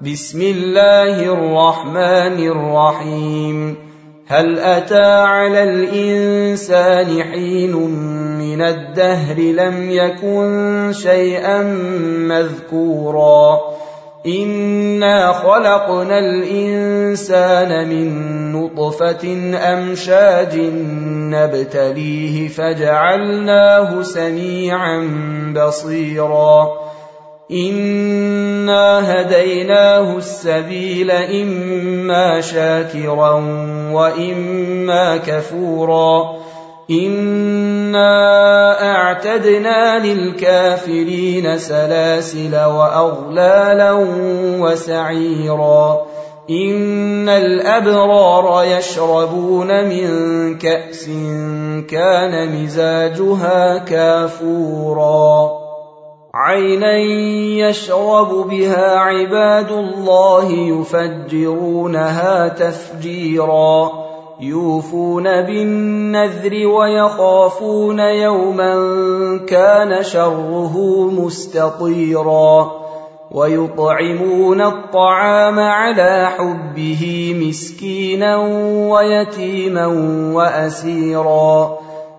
بسم الله الرحمن الرحيم. هل أتى على الإنسان حين من الدهر لم يكن شيئا مذكورا إنا خلقنا الإنسان من نطفة أمشاج نبتليه فجعلناه سميعا بصيرا إنا هديناه السبيل إما شاكرا وإما كفورا إنا أعتدنا للكافرين سلاسل وأغلالا وسعيرا إن الأبرار يشربون من كأس كان مزاجها كافورا عينا يشرب بها عباد الله يفجرونها تفجيرا يوفون بالنذر ويخافون يوما كان شره مستطيرا ويطعمون الطعام على حبه مسكينا ويتيما وأسيرا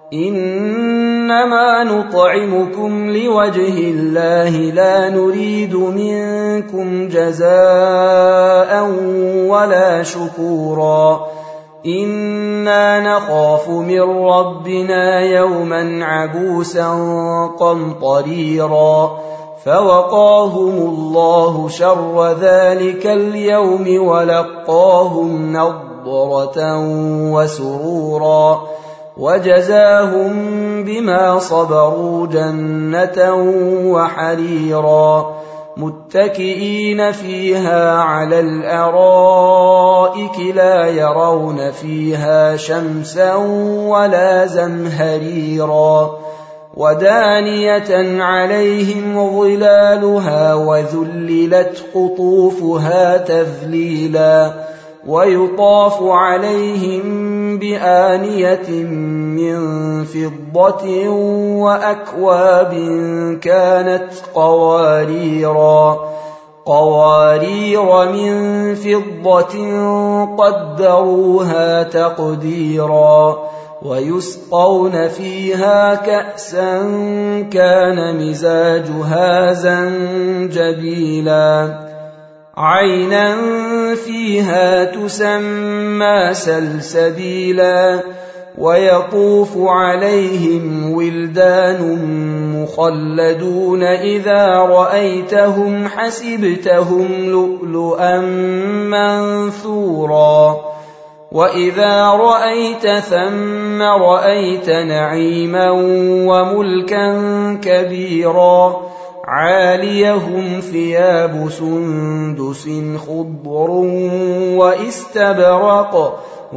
إنما نطعمكم لوجه الله لا نريد منكم جزاء ولا شكورا إنا نخاف من ربنا يوما عبوسا قمطريرا فوقاهم الله شر ذلك اليوم ولقاهم نضرة وسرورا وجزاهم بما صبروا جنة وحريرا متكئين فيها على الأرائك لا يرون فيها شمسا ولا زمهريرا ودانية عليهم ظلالها وذللت قطوفها تذليلا ويطاف عليهم بآنية من فضة وأكواب كانت قوارير من فضة قدروها تقديرا ويسقون فيها كأسا كان مزاجها زنجبيلا عينا فيها تسمى سلسبيلا ويطوف عليهم ولدان مخلدون إذا رأيتهم حسبتهم لؤلؤا منثورا وإذا رأيت ثم رأيت نعيما وملكا كبيرا عاليهم ثياب سندس خضر واستبرق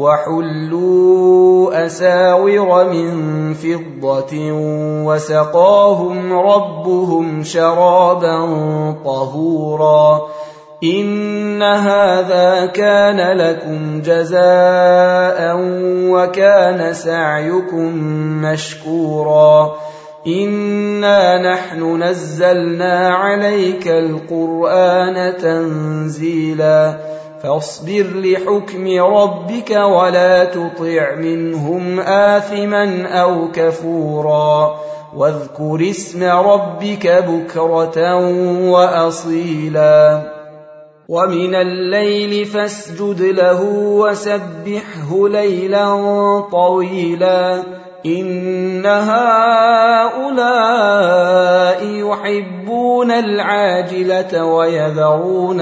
وحلوا أساور من فضة وسقاهم ربهم شرابا طهورا إن هذا كان لكم جزاء وكان سعيكم مشكورا إنا نحن نزلنا عليك القرآن تنزيلا فاصبر لحكم ربك ولا تطع منهم آثما أو كفورا واذكر اسم ربك بكرة وأصيلا ومن الليل فاسجد له وسبحه ليلا طويلا إن هؤلاء يحبون العاجلة ويذرون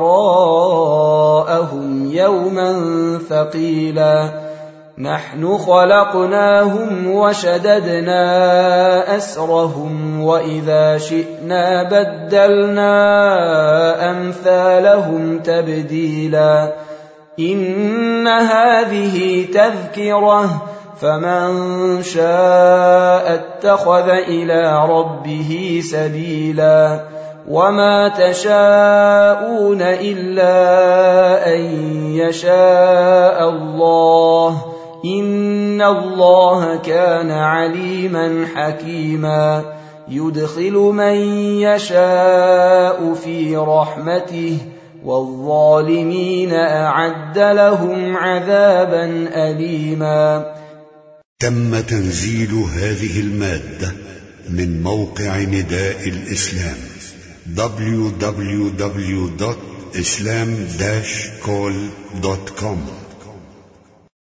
وراءهم يوما ثقيلا نحن خلقناهم وشددنا أسرهم وإذا شئنا بدلنا أمثالهم تبديلا إن هذه تذكرة فمن شاء اتخذ إلى ربه سبيلا وما تشاءون إلا أن يشاء الله إن الله كان عليما حكيما يدخل من يشاء في رحمته والظالمين أعد لهم عذابا أليما. تم تنزيل هذه المادة من موقع نداء الإسلام www.islam-call.com